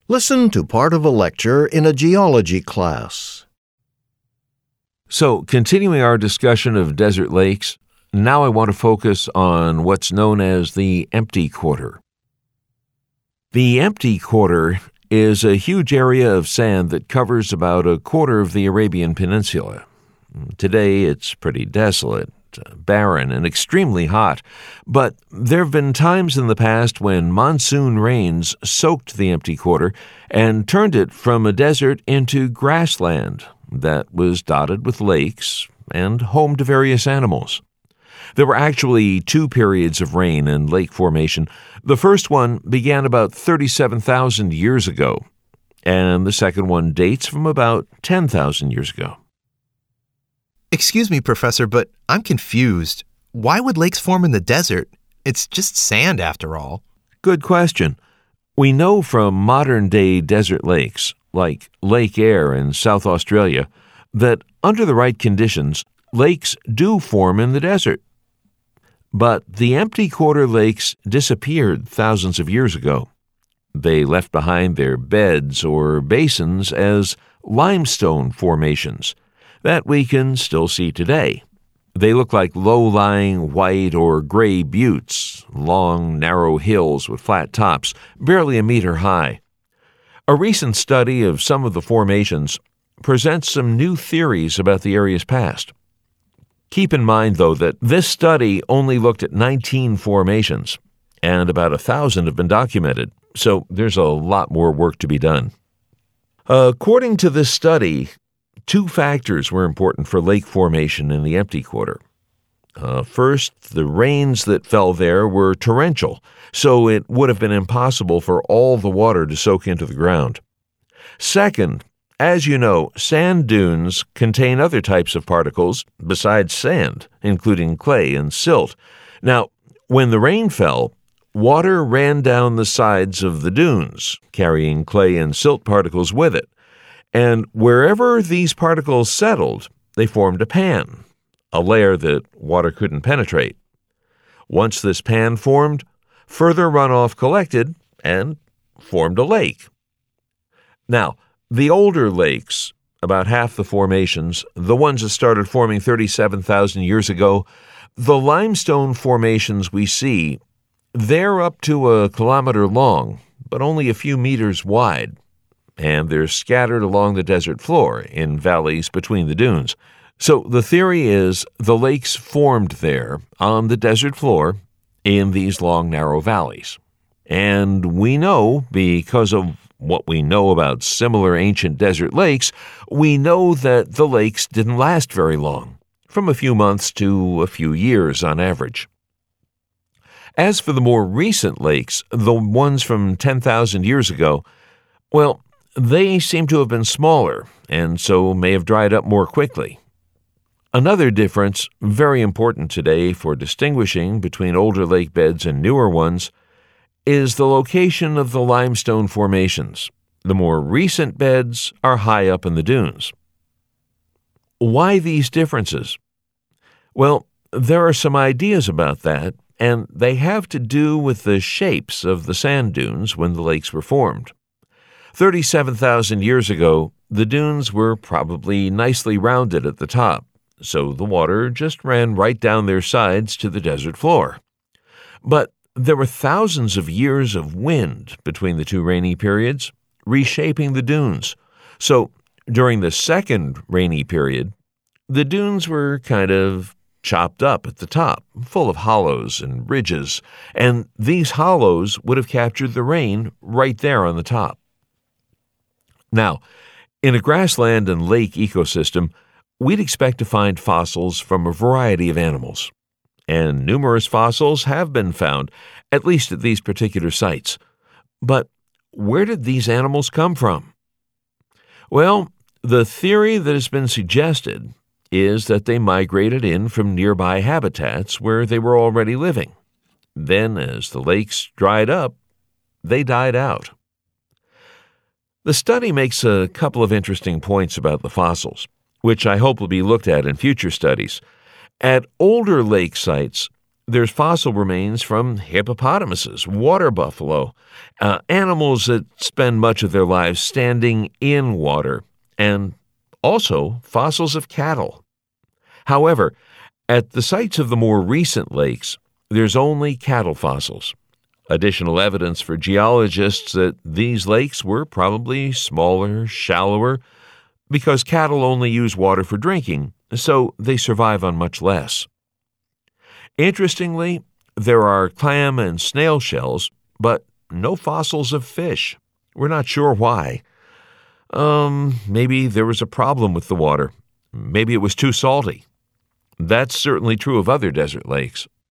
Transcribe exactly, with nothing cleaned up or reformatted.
Listen to part of a lecture in a geology class. So, continuing our discussion of desert lakes, now I want to focus on what's known as the empty quarter. The empty quarter is a huge area of sand that covers about a quarter of the Arabian Peninsula. Today, it's pretty desolate, barren, and extremely hot, but there have been times in the past when monsoon rains soaked the empty quarter and turned it from a desert into grassland that was dotted with lakes and home to various animals. There were actually two periods of rain and lake formation. The first one began about thirty-seven thousand years ago, and the second one dates from about ten thousand years ago. Excuse me, Professor, but I'm confused. Why would lakes form in the desert? It's just sand, after all. Good question. We know from modern-day desert lakes, like Lake Eyre in South Australia, that under the right conditions, lakes do form in the desert. But the empty quarter lakes disappeared thousands of years ago. They left behind their beds or basins as limestone formations that we can still see today. They look like low-lying white or gray buttes, long, narrow hills with flat tops, barely a meter high. A recent study of some of the formations presents some new theories about the area's past. Keep in mind, though, that this study only looked at nineteen formations, and about a thousand have been documented, so there's a lot more work to be done. According to this study, two factors were important for lake formation in the empty quarter. Uh, first, the rains that fell there were torrential, so it would have been impossible for all the water to soak into the ground. Second, as you know, sand dunes contain other types of particles besides sand, including clay and silt. Now, when the rain fell, water ran down the sides of the dunes, carrying clay and silt particles with it. And wherever these particles settled, they formed a pan, a layer that water couldn't penetrate. Once this pan formed, further runoff collected and formed a lake. Now, the older lakes, about half the formations, the ones that started forming thirty-seven thousand years ago, the limestone formations we see, they're up to a kilometer long, but only a few meters wide, and they're scattered along the desert floor in valleys between the dunes. So the theory is the lakes formed there on the desert floor in these long, narrow valleys. And we know, because of what we know about similar ancient desert lakes, we know that the lakes didn't last very long, from a few months to a few years on average. As for the more recent lakes, the ones from ten thousand years ago, well, they seem to have been smaller, and so may have dried up more quickly. Another difference, very important today for distinguishing between older lake beds and newer ones, is the location of the limestone formations. The more recent beds are high up in the dunes. Why these differences? Well, there are some ideas about that, and they have to do with the shapes of the sand dunes when the lakes were formed. thirty-seven thousand years ago, the dunes were probably nicely rounded at the top, so the water just ran right down their sides to the desert floor. But there were thousands of years of wind between the two rainy periods, reshaping the dunes. So during the second rainy period, the dunes were kind of chopped up at the top, full of hollows and ridges, and these hollows would have captured the rain right there on the top. Now, in a grassland and lake ecosystem, we'd expect to find fossils from a variety of animals. And numerous fossils have been found, at least at these particular sites. But where did these animals come from? Well, the theory that has been suggested is that they migrated in from nearby habitats where they were already living. Then, as the lakes dried up, they died out. The study makes a couple of interesting points about the fossils, which I hope will be looked at in future studies. At older lake sites, there's fossil remains from hippopotamuses, water buffalo, uh, animals that spend much of their lives standing in water, and also fossils of cattle. However, at the sites of the more recent lakes, there's only cattle fossils. Additional evidence for geologists that these lakes were probably smaller, shallower, because cattle only use water for drinking, so they survive on much less. Interestingly, there are clam and snail shells, but no fossils of fish. We're not sure why. Um, maybe there was a problem with the water. Maybe it was too salty. That's certainly true of other desert lakes.